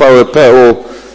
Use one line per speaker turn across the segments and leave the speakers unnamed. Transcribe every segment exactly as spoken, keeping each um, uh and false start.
uchwały P U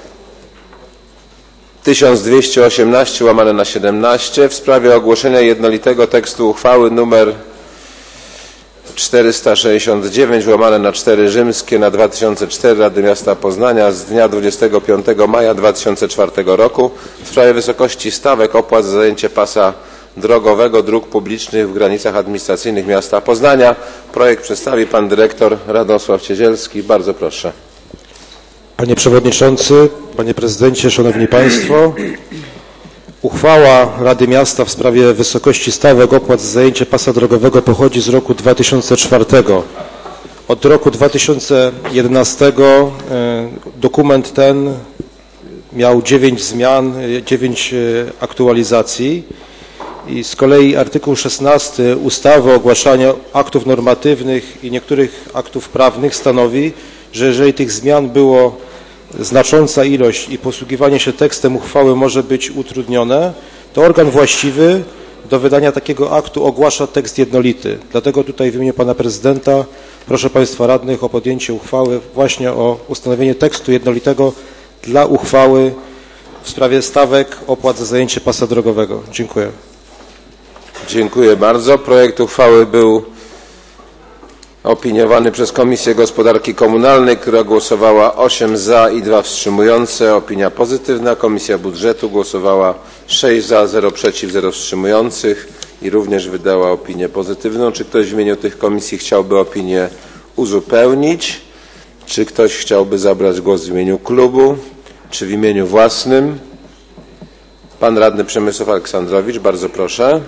tysiąc dwieście osiemnaście łamane na siedemnaście w sprawie ogłoszenia jednolitego tekstu uchwały nr czterysta sześćdziesiąt dziewięć łamane na cztery rzymskie na dwa tysiące cztery Rady Miasta Poznania z dnia dwudziestego piątego maja dwa tysiące czwartego roku w sprawie wysokości stawek opłat za zajęcie pasa drogowego dróg publicznych w granicach administracyjnych miasta Poznania. Projekt przedstawi pan dyrektor Radosław Ciezielski. Bardzo proszę.
Panie Przewodniczący, Panie Prezydencie, Szanowni Państwo. Uchwała Rady Miasta w sprawie wysokości stawek opłat za zajęcie pasa drogowego pochodzi z roku dwa tysiące czwartego. Od roku dwa tysiące jedenastego dokument ten miał dziewięć zmian, dziewięć aktualizacji i z kolei artykuł szesnasty ustawy o ogłaszaniu aktów normatywnych i niektórych aktów prawnych stanowi, że jeżeli tych zmian było znacząca ilość i posługiwanie się tekstem uchwały może być utrudnione, to organ właściwy do wydania takiego aktu ogłasza tekst jednolity. Dlatego tutaj w imieniu Pana Prezydenta proszę Państwa Radnych o podjęcie uchwały właśnie o ustanowienie tekstu jednolitego dla uchwały w sprawie stawek opłat za zajęcie pasa drogowego. Dziękuję.
Dziękuję bardzo. Projekt uchwały był opiniowany przez Komisję Gospodarki Komunalnej, która głosowała osiem za i dwa wstrzymujące. Opinia pozytywna. Komisja Budżetu głosowała sześć za, zero przeciw, zero wstrzymujących i również wydała opinię pozytywną. Czy ktoś w imieniu tych komisji chciałby opinię uzupełnić? Czy ktoś chciałby zabrać głos w imieniu klubu, czy w imieniu własnym? Pan radny Przemysław Aleksandrowicz, bardzo proszę.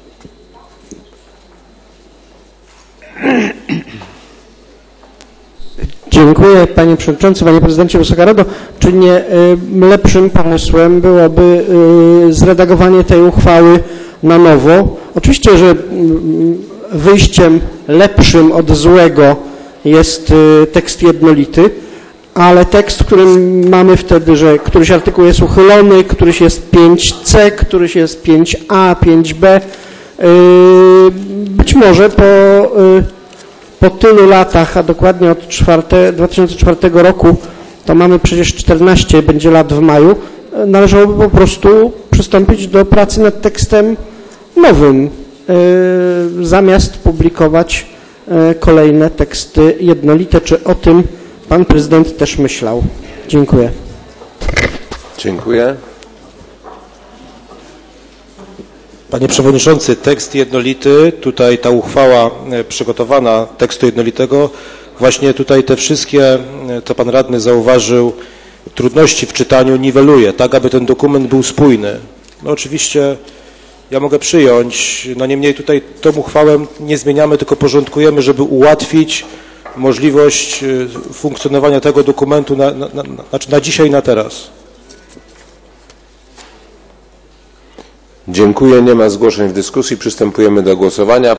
Dziękuję Panie Przewodniczący, Panie Prezydencie, Wysoka Rado. Czy nie y, lepszym pomysłem byłoby y, zredagowanie tej uchwały na nowo? Oczywiście, że y, wyjściem lepszym od złego jest y, tekst jednolity, ale tekst, w którym mamy wtedy, że któryś artykuł jest uchylony, któryś jest pięć C, któryś jest pięć A, pięć B, y, być może po y, Po tylu latach, a dokładnie od dwa tysiące czwartego roku, to mamy przecież czternaście, będzie lat w maju, należałoby po prostu przystąpić do pracy nad tekstem nowym, yy, zamiast publikować yy, kolejne teksty jednolite. Czy o tym Pan Prezydent też myślał? Dziękuję.
Dziękuję.
Panie Przewodniczący, tekst jednolity, tutaj ta uchwała przygotowana tekstu jednolitego, właśnie tutaj te wszystkie, co Pan Radny zauważył, trudności w czytaniu niweluje, tak aby ten dokument był spójny. No oczywiście ja mogę przyjąć, no niemniej tutaj tą uchwałę nie zmieniamy, tylko porządkujemy, żeby ułatwić możliwość funkcjonowania tego dokumentu na, na, na, znaczy na dzisiaj i na teraz.
Dziękuję. Nie ma zgłoszeń w dyskusji. Przystępujemy do głosowania.